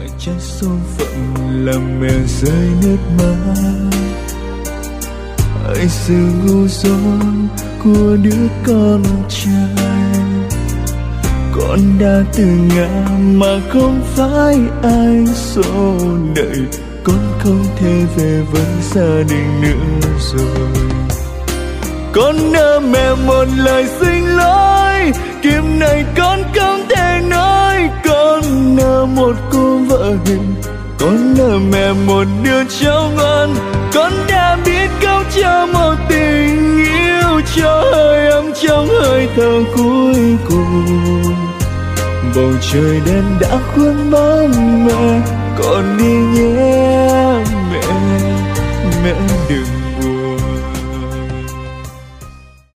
phải trách số phận làm mẹ rơi nước mắt. Hãy sự ngu dốt của đứa con trai, con đã từ ngã mà không phải ai xô đẩy. Con không thể về với gia đình nữa rồi. Con nợ mẹ một lời xin lỗi, kiếp này con không thể nói. Con nợ một cô vợ hiền, con nợ mẹ một đứa cháu ngoan. Con đã biết câu cho một tình yêu, cho hơi ấm trong hơi thở cuối cùng. Bầu trời đen đã khuôn bóng mẹ, con đi nhé mẹ, mẹ đừng